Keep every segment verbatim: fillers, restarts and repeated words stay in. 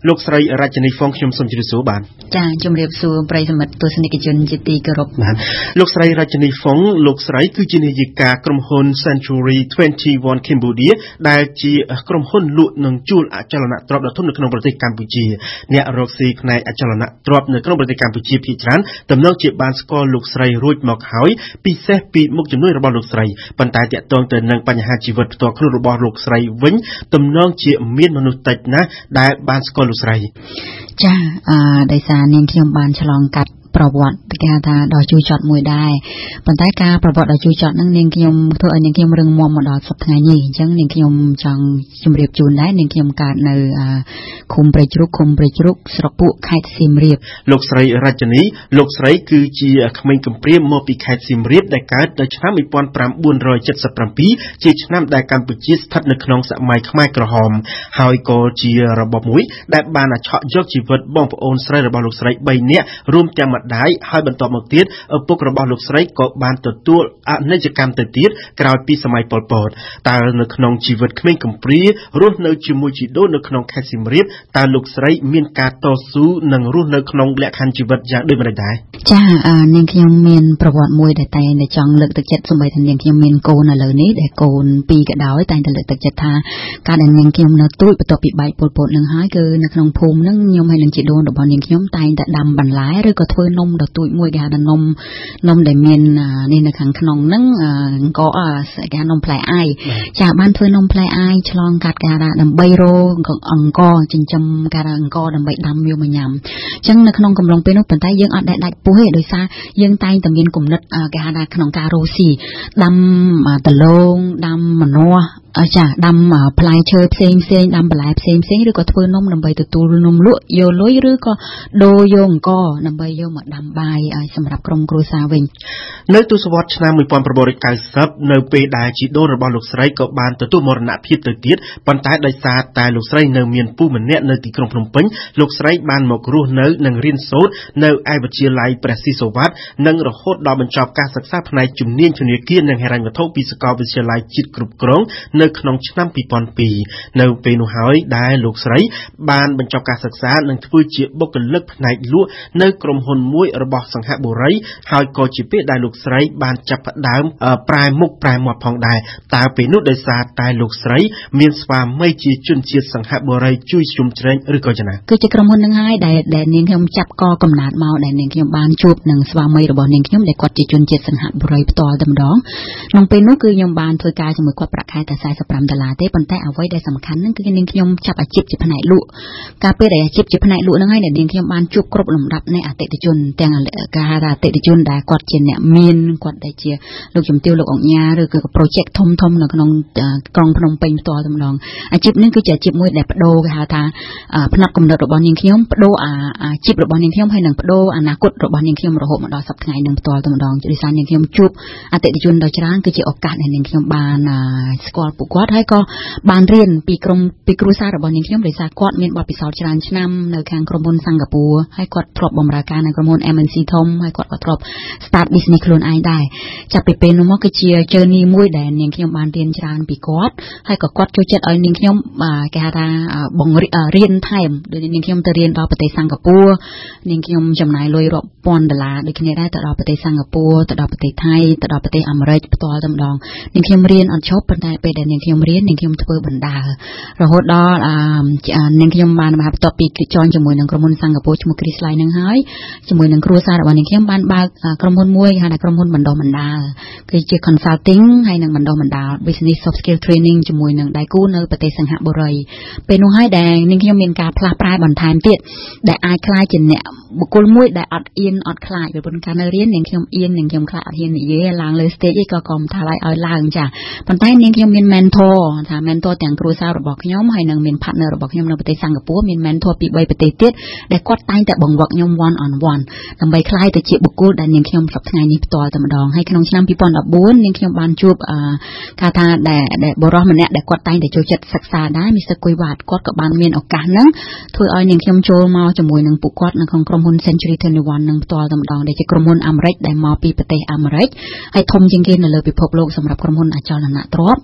លោកស្រីរចនីហ្វុងខ្ញុំសូមជម្រាបសួរបាទចាជម្រាបសួរប្រិយមិត្តទស្សនិកជនជាទីគោរពបាទលោកស្រីរចនីហ្វុងលោកស្រីគឺជានាយិកាក្រុមហ៊ុន Century ยี่สิบเอ็ด Cambodia ដែលជាក្រុមហ៊ុនលក់និងជួលអចលនទ្រព្យដ៏ធំនៅក្នុងប្រទេសកម្ពុជាអ្នករកស៊ីផ្នែកអចលនទ្រព្យនៅក្នុងប្រទេសកម្ពុជាភាគច្រើនទំនងជាបានស្គាល់លោកស្រីរួចមកហើយពិសេសពីមុខជំនួញរបស់លោកស្រីប៉ុន្តែទាក់ទងទៅនឹងបញ្ហាជីវិតផ្ទាល់ខ្លួនរបស់លោកស្រីវិញទំនងជាមានមនុស្សតិចណាស់ដែលបានស្គាល់លោកស្រីចាអឺដោយសារនាងខ្ញុំបានឆ្លងកាត់ប្រវត្តិគេថាដល់ជួយចត់មួយដែរប៉ុន្តែការប្រវត្តិដល់ជួយចត់ហ្នឹងនាងខ្ញុំធ្វើឲ្យនាងខ្ញុំរឹងមាំមកដល់សប្តាហ៍នេះអញ្ចឹងនាងខ្ញុំចង់ជម្រាបជូនដែរនាងខ្ញុំកើតនៅឃុំព្រៃជ្រូកឃុំព្រៃជ្រូកស្រុកពួកខេត្តសៀមរាបលោកស្រីរចនីលោកស្រីគឺជាក្មេងកំព្រាមកពីខេត្តសៀមរាបដែលកើតនៅឆ្នាំnineteen seventy-sevenជាឆ្នាំដែលកម្ពុជាស្ថិតនៅក្នុងសម័យខ្មែរក្រហមហើយក៏ជារបបមួយដែលបានឆក់យកជីវិតបងប្អូនស្រីរបស់លោកស្រី3នាក់រួមទាំងម្ដាយហើយបន្តមកទៀតឪពុករបស់លោកស្រីក៏បានទទួលអនិច្ចកម្មទៅទៀតក្រោយពីសម័យប៉ុលពតតើនៅក្នុងជីវិតក្មេងកំព្រារស់នៅជាមួយជីដូននៅក្នុងខេត្តសៀមរាបតើលោកស្រីមានការតស៊ូនិងរស់នៅក្នុងលក្ខខណ្ឌជីវិតយ៉ាងដូចម្តេចដែរចានាងខ្ញុំមានប្រវត្តិមួយដែលតែងតែចង់លើកទឹកចិត្តសូម្បីតែនាងខ្ញុំមានកូនឥឡូវនេះដែលកូនពីរក៏ដោយតែងតែលើកទឹកចិត្តថាការដែលនាងខ្ញុំនៅទូចបន្ទាប់ពីបែកប៉ុលពតនឹងហើយគឺនៅក្នុងភូមិនឹងខ្ញុំហើយនឹងជីដូនរបស់នាងខ្ញុំតែងតែដាំបន្លែឬក៏ធ្វើនំដ៏ទូចមួយគេហៅថានំនំដែលមាននេះនៅខាងក្នុងហ្នឹងអង្គគេហៅនំផ្លែអាយចាបានធ្វើនំផ្លែអាយឆ្លងកាត់គេហៅថាដើម្បីរកអង្គចិញ្ចឹមគេហៅអង្គដើម្បីដាំយកមកញ៉ាំអញ្ចឹងនៅក្នុងកំឡុងពេលនោះប៉ុន្តែយើងអត់ដែលដាច់ពោះទេដោយសារយើងតែងតែមានគំនិតគេហៅថាក្នុងការរស់ស៊ីដាំដលងដាំម្នាស់អចាដាំផ្លែឈើផ្សេងផ្សេងដាំបន្លែផ្សេងផ្សេងឬក៏ធ្វើនំដើម្បីទទួលនំលក់យកលុយឬក៏ដូរយកអង្គដើម្បីយកមកដាំបាយឲ្យសម្រាប់ក្រុមគ្រួសារវិញនៅទសវត្សរ៍ឆ្នាំnineteen ninetyនៅពេលដែលជីដូនរបស់លោកស្រីក៏បានទទួលមរណភាពទៅទៀតប៉ុន្តែដោយសារតែលោកស្រីនៅមានពូម្នាក់នៅទីក្រុងភ្នំពេញលោកស្រីបានមករស់នៅនិងរៀនសូត្រនៅឯវិទ្យាល័យព្រះស៊ីសុវត្ថិនិងរហូតដល់បញ្ចប់ការសិក្សាផ្នែកជំនាញធនាគារនិងហិរញ្ញវត្ថុពីសាកលវិទ្យាល័យជាតិគ្រប់គ្រងនៅក្នុងឆ្នាំtwo thousand twoនៅពេលនោះហើយដែលលោកស្រីបានបញ្ចប់ការសិក្សានិងធ្វើជាបុគ្គលិកផ្នែកលក់នៅក្រុមហ៊ុនមួយរបស់សង្ហបុរីហើយក៏ជាពេលដែលលោកស្រីបានចាប់ផ្ដើមប្រែមុខប្រែមាត់ផងដែរតើពេលនោះដោយសារតែលោកស្រីមានស្វាមីជាជនជាតិសង្ហបុរីជួយជុំជ្រែងឬក៏យ៉ាងណាគឺជាក្រុមហ៊ុននឹងហើយដែលដែលនាងខ្ញុំចាប់កកំណើតមកដែលនាងខ្ញុំបានជួបនឹងស្វាមីរបស់នាងខ្ញុំដែលគាត់ជាជនជាតិសង្ហបុរីផ្ទាល់តែម្ដងក្នុងពេលនោះគឺខ្ញុំបានធ្វើការជាមួយគាត់ប្រាក់ខែតែforty-fiveដុល្លារទេប៉ុន្តែអ្វីដែលសំខាន់ហ្នឹងគឺនាងខ្ញុំចាប់អាជីពជាផ្នែកលក់ការពេលដែលអាជីពជាផ្នែកលក់ហ្នឹងហើយនាងខ្ញុំបានជួបគ្រប់លំដាប់នៃអតិថិជនទាំងការហៅថាអតិថិជនដែលគាត់ជាអ្នកមានគាត់ដែលជាលោកជំទាវលោកអង្គញាឬក៏ project ធំធំនៅក្នុងក្រុងភ្នំពេញផ្ទាល់តែម្ដងអាជីពនេះគឺជាអាជីពមួយដែលបដូរគេហៅថាផ្នែកកំណត់របស់នាងខ្ញុំបដូរអាជីពរបស់នាងខ្ញុំហើយនឹងបដូរអនាគតរបស់នាងខ្ញុំរហូតមកដល់សប្តាហ៍ថ្ងៃនឹងផ្ទាល់តែម្ដងដោយសារនាងខ្ញុំជួបអតិថិជនដ៏ច្រើនគឺជាឱកាសដែលនាងខ្ញុំបានស្គាល់ពួកគាត់ហើយក៏បានរៀនពីក្រុមពីគ្រួសាររបស់នាងខ្ញុំដោយសារគាត់មានបទពិសោធន៍ច្រើនឆ្នាំនៅខាងក្រុមហ៊ុនសិង្ហបុរីហើយគាត់ធ្លាប់បម្រើការនៅក្រុមហ៊ុន em en xê ធំហើយគាត់ក៏ធ្លាប់ start business ខ្លួនឯងដែរចាប់ពីពេលនោះមកគឺជា journey មួយដែលនាងខ្ញុំបានរៀនច្រើនពីគាត់ហើយក៏គាត់ចូលចិត្តឲ្យនាងខ្ញុំគេហៅថាបង្រៀនថែមដូចនាងខ្ញុំទៅរៀនដល់ប្រទេសសិង្ហបុរីនាងខ្ញុំចំណាយលុយរាប់ពាន់ដុល្លារដូចគ្នាដែរទៅដល់ប្រទេសសិង្ហបុរីទៅដល់ប្រទេសថៃទៅដល់ប្រទេសអាមេរិកផ្ទាល់តែម្ដងនាងខ្ញុំរៀនអត់ឈប់ប៉ុន្តែពេលដែលនាងខ្ញុំរៀននាងខ្ញុំធ្វើបណ្ដាលរហូតដល់នាងខ្ញុំបានបន្ទាប់ពីជន់ជាមួយនឹងក្រុមហ៊ុនសិង្ហបុរីឈ្មោះ Chris Line នឹងហើយជាមួយនឹងគ្រួសាររបស់នាងខ្ញុំបានបើកក្រុមហ៊ុនមួយហៅថាក្រុមហ៊ុនបណ្ដុះបណ្ដាលគឺជា consulting ហើយនឹងបណ្ដុះបណ្ដាល business soft skill training ជាមួយនឹងដៃគូនៅប្រទេសសិង្ហបុរីពេលនោះហើយដែលនាងខ្ញុំមានការផ្លាស់ប្រែបន្ថែមទៀតដែលអាចក្លាយជាអ្នកបុគ្គលមួយដែលអត់អៀនអត់ខ្លាចពីព្រោះការនៅរៀននាងខ្ញុំអៀននាងខ្ញុំខ្លាចអត់ហ៊ាននិយាយឡើងលើ stage អីក៏កុំថាឲ្យឲ្យឡើងចាប៉ុន្តែនាងខ្ញុំមាន mentor ថា mentor ទាំងគ្រួសាររបស់ខ្ញុំហើយនឹងមាន partner របស់ខ្ញុំនៅប្រទេសសិង្ហបុរីមាន mentor ពី3ប្រទេសទៀតដែលគាត់តែងតែបង្វឹកខ្ញុំ one on one ដើម្បីក្លាយទៅជាបុគ្គលដែលនាងខ្ញុំសប្តាហ៍ថ្ងៃនេះផ្ទាល់តែម្ដងហើយក្នុងឆ្នាំtwo thousand fourteenនាងខ្ញុំបានជួបគេថាដែលបរិះម្នាក់ដែលគាត់តែងតែចូលចិត្តសិក្សាដែរ Mister Kuiwat គាត់ក៏បានមានឱកាសហ្នឹងធ្វើឲ្យនាងខ្ញុំចូលមកជាមួយនឹងពួកគាត់នៅក្នុងក្រុមហ៊ុន Century twenty-one នឹងផ្ទាល់តែម្ដងដែលជាក្រុមហ៊ុនអាមេរិកដែលមកពីប្រទេសអាមេរិកហើយធំជាងគេនៅលើពិភពលោកសម្រាប់ក្រុមហ៊ុនអចលនទ្រព្យដែលជា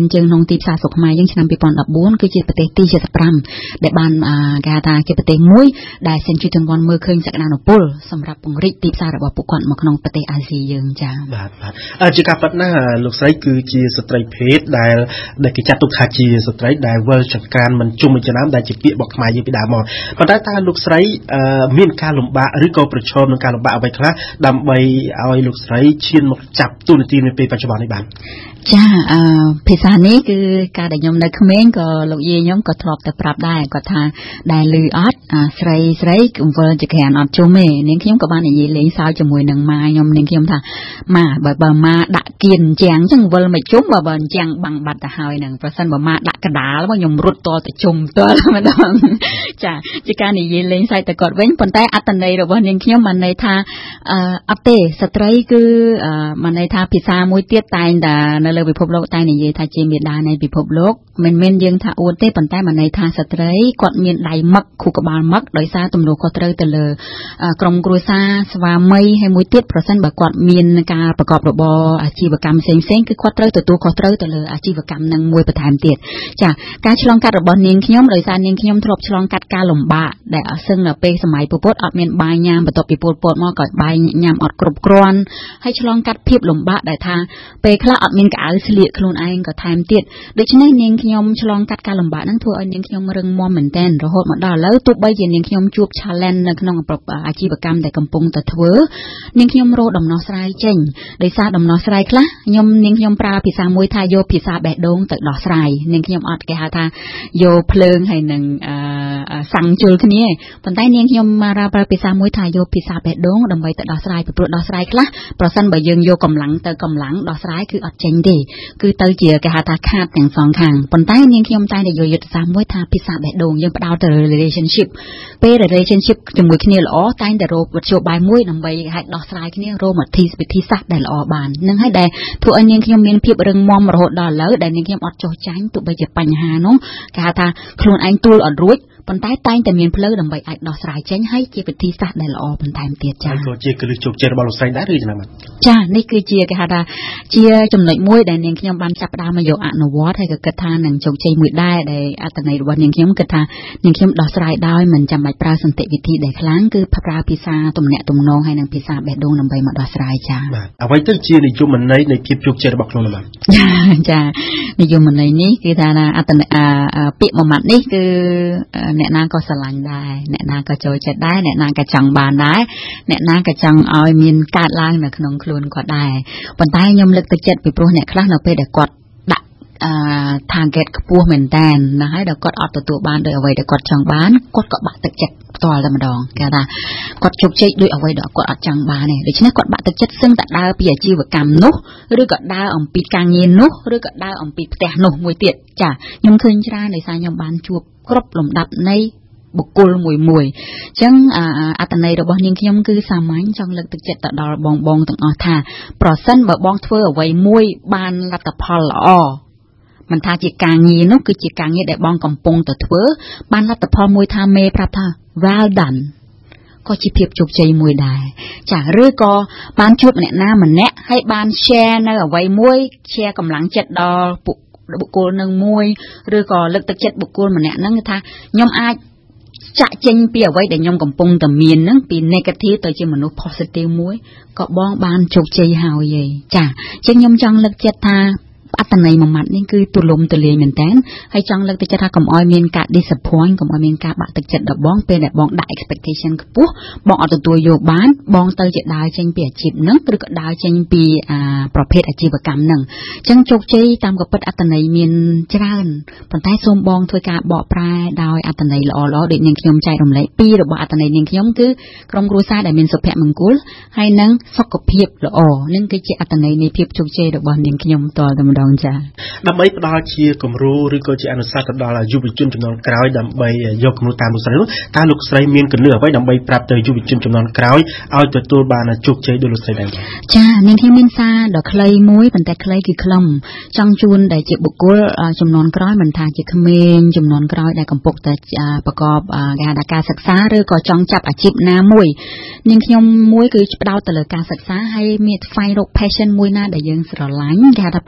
មានជើងក្នុងទីផ្សារស្រុកខ្មែរយើងឆ្នាំពីរពាន់ដប់បួនគឺជាប្រទេសទី75ដែលបានគេហៅថាជាប្រទេសមួយដែលសេនជូទាំងវ៉ាន់មើលឃើញសក្តានុពលសម្រាប់ពង្រីកទីផ្សាររបស់ពួកគាត់មកក្នុងប្រទេសអាស៊ីយើងចា៎បាទបាទជាការពិតណាស់លោកស្រីគឺជាស្ត្រីភេទដែលដែលគេចាត់ទុកថាជាស្ត្រីដែលវិលចង្កានមិនជុំមិនចំណាំដែលជាពាក្យរបស់ខ្មែរយើងពីដើមមកប៉ុន្តែតើលោកស្រីមានការលំបាកឬក៏ប្រឈមនឹងការលំបាកអ្វីខ្លះដើម្បីឲ្យលោកស្រីឈានមកចាប់ទូនាទីនៅពេលបច្ចុប្បន្ននេះបានចាអឺភាសានេះគឺការដែលខ្ញុំនៅក្មេងក៏លោកយាយខ្ញុំក៏ធ្លាប់តែប្រាប់ដែរគាត់ថាដែលលឺអត់ស្រីស្រីកុំវិលចង្កានអត់ជុំទេនាងខ្ញុំក៏បាននិយាយលេងសើចជាមួយនឹងម៉ាខ្ញុំនាងខ្ញុំថាម៉ាបើបើម៉ាដាក់គៀនអញ្ចឹងអញ្ចឹងវិលមិនជុំបើបើអញ្ចឹងបាំងបាត់ទៅហើយនឹងប្រសិនបើម៉ាដាក់កដាលមកខ្ញុំរត់តទៅជុំតម្ដងចាជាការនិយាយលេងសើចទៅគាត់វិញប៉ុន្តែអត្តន័យរបស់នាងខ្ញុំបានន័យថាអឺអត់ទេស្ត្រីគឺបានន័យថាភាសាមួយទៀតតែងតែនៅលើពិភពលោកតែនិយាយថាជាមេដានៃពិភពលោកមិនមែនយើងថាអួតទេប៉ុន្តែបានន័យថាស្ត្រីគាត់មានដៃមឹកខួរក្បាលមឹកដោយសារទំនួលខុសត្រូវទៅលើក្រុមគ្រួសារស្វាមីហើយមួយទៀតប្រសិនបើគាត់មានការប្រកបរបរអាជីវកម្មផ្សេងផ្សេងគឺគាត់ត្រូវទទួលខុសត្រូវទៅលើអាជីវកម្មនឹងមួយបន្ថែមទៀតចាការឆ្លងកាត់របស់នាងខ្ញុំដោយសារនាងខ្ញុំធ្លាប់ឆ្លងកាត់ការលំបាកដែលអសឹងនៅពេលសម័យពុទ្ធអត់មានបាយញ៉ាំបន្ទាប់ពីពុទ្ធពតមកក៏បាយញ៉ាំអត់គ្រប់គ្រាន់ហើយឆ្លងកាត់ភាពលំបាកដែលថាពេលខ្លះអត់មានកៅអៅស្លៀកខ្លួនឯងក៏ថែមទៀតដូច្នេះនាងខ្ញុំឆ្លងកាត់ការលំបាកហ្នឹងធ្វើឲ្យនាងខ្ញុំរឹងមាំមែនទែនរហូតមកដល់ឥឡូវទោះបីជានាងខ្ញុំជួប challenge នៅក្នុងអាជីវកម្មដែលកំពុងតែធ្វើនាងខ្ញុំរកដំណោះស្រាយចេញដោយសារដំណោះស្រាយខ្លះខ្ញុំនាងខ្ញុំប្រើភាសាមួយថាយកភាសាបេះដូងទៅដោះស្រាយនាងខ្ញុំអត់គេហៅថាយកភ្លើងហើយនឹងសាំងជុលគ្នាប៉ុន្តែនាងខ្ញុំប្រើភាសាមួយថាយកភាសាបេះដូងដើម្បីទៅដោះស្រាយពីព្រោះដោះស្រាយខ្លះប្រសិនបើយើងយកកម្លាំងទៅកម្លាំងដោះស្រាយគឺអត់ចេញទេគឺទៅជាគេហៅថាខាតទាំងសងខាងប៉ុន្តែនាងខ្ញុំតែយកយុទ្ធសាស្ត្រមួយថាភាសាបេះដូងយើងផ្ដោតទៅ relationship ពេល relationship ជាមួយគ្នាល្អតែងតែរកវិធីបាយមួយដើម្បីឲ្យដោះស្រាយគ្នារកវិធីវិធីសាស្ត្រដែលល្អបាននឹងហើយដែលធ្វើឲ្យនាងខ្ញុំមានភាពរឹងមាំរហូតដល់ឥឡូវដែលនាងខ្ញុំអត់ចោះចាញ់ទោះបីជាបញ្ហានោះគេហៅថាខ្លួនឯងទួលអត់រួចប៉ុន្តែតែងតែមានផ្លូវដើម្បីអាចដោះស្រាយចេញហើយជាវិធីសាស្ត្រដែលល្អបន្ថែមទៀតចា៎ក៏ជាគ្រឹះជោគជ័យរបស់លោកស្រីដែរឬយ៉ាងណាចា៎នេះគឺជាគេហៅថាជាចំណុចមួយដែលនាងខ្ញុំបានចាប់ផ្ដើមមកយកអនុវត្តហើយក៏គិតថានឹងជោគជ័យមួយដែរដែលអត្ថន័យរបស់នាងខ្ញុំគិតថានាងខ្ញុំដោះស្រាយដោយមិនចាំបាច់ប្រើសន្តិវិធីដែលខ្លាំងគឺប្រើភាសាទំនាក់ទំនងហើយនិងភាសាបេះដូងដើម្បីមកដោះស្រាយចា៎បាទអ្វីទៅជានិយមន័យនៃភាពជោគជ័យរបស់ខ្លួនបាទចា៎និយមន័យនេះគឺថាអត្ថន័យពាក្យមួយម៉ាត់នេះគឺអ្នកណាក៏ស្រឡាញ់ដែរអ្នកណាក៏ចូលចិត្តដែរអ្នកណាក៏ចង់បានដែរអ្នកណាក៏ចង់ឲ្យមានកើតឡើងនៅក្នុងខ្លួនគាត់ដែរប៉ុន្តែខ្ញុំលើកទឹកចិត្តពីព្រោះអ្នកខ្លះនៅពេលដែលគាត់ដាក់អឺ target ខ្ពស់មែនតើណាហើយដល់គាត់អត់ទទួលបានដោយអ្វីដែលគាត់ចង់បានគាត់ក៏បាក់ទឹកចិត្តផ្ទាល់តែម្ដងគេថាគាត់ជោគជ័យដោយអ្វីដែលគាត់អត់ចង់បានទេដូច្នេះគាត់បាក់ទឹកចិត្តសឹងតែដើរពីអាជីវកម្មនោះឬក៏ដើរអំពីការងារនោះឬក៏ដើរអំពីផ្ទះនោះមួយទៀតចាខ្ញុំឃើញច្រើនដោយសារខ្ញុំបានជួបគ្រប់លំដាប់នៃបុគ្គលមួយមួយអញ្ចឹងអត្តន័យរបស់នាងខ្ញុំគឺសាមញ្ញចង់លើកទឹកចិត្តទៅដល់បងបងទាំងអស់ថាប្រសិនបើបងធ្វើអ្វីមួយបានលទ្ធផលល្អមិនថាជាការងារនោះគឺជាការងារដែលបងកំពុងតែធ្វើបានលទ្ធផលមួយថាមេប្រាប់ថា well done ក៏ជាភាពជោគជ័យមួយដែរចាឬក៏បានជួបអ្នកណាម្នាក់ហើយបាន share នៅអ្វីមួយ share កម្លាំងចិត្តដល់បុគ្គលនឹងមួយឬក៏លើកទឹកចិត្តបុគ្គលម្នាក់ហ្នឹងថាខ្ញុំអាចចាក់ចេញពីអ្វីដែលខ្ញុំកំពុងតែមានហ្នឹងពី negative ទៅជាមនុស្ស positive មួយក៏បងបានជោគជ័យហើយចាអញ្ចឹងខ្ញុំចង់លើកចិត្តថាអត្តន័យមួយម៉ាត់នេះគឺទូលំទូលាយមែនតើហើយចង់លើកទឹកចិត្តថាកុំឲ្យមានការ disappoint កុំឲ្យមានការបាក់ទឹកចិត្តដល់បងពេលដែលបងដាក់ expectation ខ្ពស់បងអត់ទទួលយកបានបងទៅជាដើរចេញពីអាជីពហ្នឹងឬក៏ដើរចេញពីប្រភេទអាជីវកម្មហ្នឹងអញ្ចឹងជោគជ័យតាមកពិតអត្តន័យមានច្រើនប៉ុន្តែសូមបងធ្វើការបកប្រែដោយអត្តន័យល្អៗដូចនាងខ្ញុំចែករំលែកពីរបស់អត្តន័យនាងខ្ញុំគឺក្រុមគ្រួសារដែលមានសុភមង្គលហើយនិងសុខភាពល្អនឹងគឺជាអត្តន័យនៃភាពជោគជ័យរបស់នាងខ្ញុំតតែម្ដងចាដើម្បីផ្ដល់ជាគំរូឬក៏ជាអនុសាសន៍ទៅដល់យុវជនជំនាន់ក្រោយដើម្បីយកគំរូតាមលោកស្រីនោះតើលោកស្រីមានគន្លឹះអ្វីដើម្បីប្រាប់ទៅយុវជនជំនាន់ក្រោយឲ្យទទួលបានជោគជ័យដូចលោកស្រីដែរចានាងខ្ញុំមានសារដ៏ខ្លីមួយប៉ុន្តែខ្លីគឺខ្លឹមចង់ជូនដែលជាបុគ្គលជំនាន់ក្រោយមិនថាជាក្មេងជំនាន់ក្រោយដែលកំពុងតែប្រកបការសិក្សាឬក៏ចង់ចាប់អាជីពណាមួយនាងខ្ញុំមួយគឺផ្ដោតទៅលើការសិក្សាហើយមានស្វែងរក passion មួយណាដែលយើងស្រឡាញ់គេហៅថា passion ហ្នឹង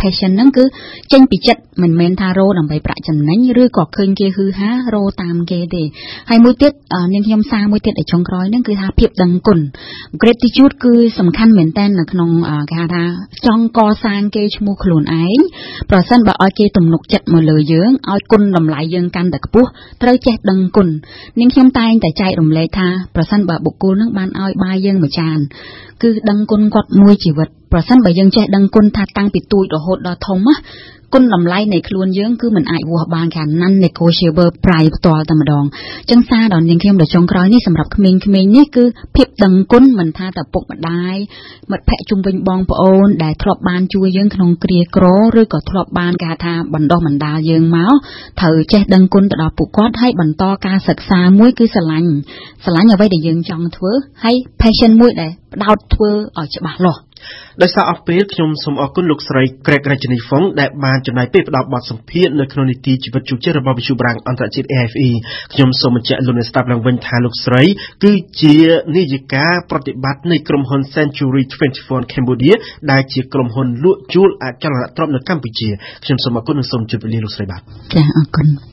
ហ្នឹងគឺចេញពីចិត្តមិនមែនថារោដើម្បីប្រាក់ចំណេញឬក៏ឃើញគេហឺហារោតាមគេទេហើយមួយទៀតនាងខ្ញុំសារមួយទៀតឲ្យចុងក្រោយហ្នឹងគឺថាភាពដឹងគុណ gratitude គឺសំខាន់មែនតើនៅក្នុងគេហៅថាចង់កសាងគេឈ្មោះខ្លួនឯងប្រសិនបើឲ្យគេទំនុកចិត្តមកលើយើងឲ្យគុណតម្លៃយើងកាន់តែខ្ពស់ត្រូវចេះដឹងគុណនាងខ្ញុំតែងតែចែករំលែកថាប្រសិនបើបុគ្គលនឹងបានឲ្យបាយយើងមួយចានគឺដឹងគុណគាត់មួយជីវិតប្រសិនបើយើងចេះដឹងគុណថាតាំងពីទូចរហូតដល់ធំណាគុណតម្លៃនៃខ្លួនយើងគឺមិនអាចវាស់បានខាង non negotiable price ផ្ទាល់តែម្ដងអញ្ចឹងសារដល់នាងខ្ញុំដល់ចុងក្រោយនេះសម្រាប់ក្មេងៗនេះគឺភាពដឹងគុណមិនថាតែពុកម្ដាយមិត្តភ័ក្តិជុំវិញបងប្អូនដែលធ្លាប់បានជួយយើងក្នុងគ្រាក្រឬក៏ធ្លាប់បានគេថាបណ្ដុះបណ្ដាលយើងមកត្រូវចេះដឹងគុណទៅដល់ពួកគាត់ហើយបន្តការសិក្សាមួយគឺស្រឡាញ់ស្រឡាញ់អ្វីដែលយើងចង់ធ្វើហើយ passion មួយដែលផ្ដោតធ្វើឲ្យច្បាស់លាស់ដោយសារអស់ពេលខ្ញុំសូមអរគុណលោកស្រី Greg Rajani Fong ដែលបានចំណាយពេលផ្ដល់បទសម្ភាសន៍នៅក្នុងនីតិជីវិតជោគជ័យរបស់វិទ្យុបារាំងអន្តរជាតិ A F E ខ្ញុំសូមបញ្ជាក់លោកអ្នកស្ដាប់ឡើងវិញថាលោកស្រីគឺជានាយិកាប្រតិបត្តិនៃក្រុមហ៊ុន Century ยี่สิบสี่ Cambodia ដែលជាក្រុមហ៊ុនលក់ជួលអចលនទ្រព្យនៅកម្ពុជាខ្ញុំសូមអរគុណនិងសូមជម្រាបលាលោកស្រីបាទចាអរគុណ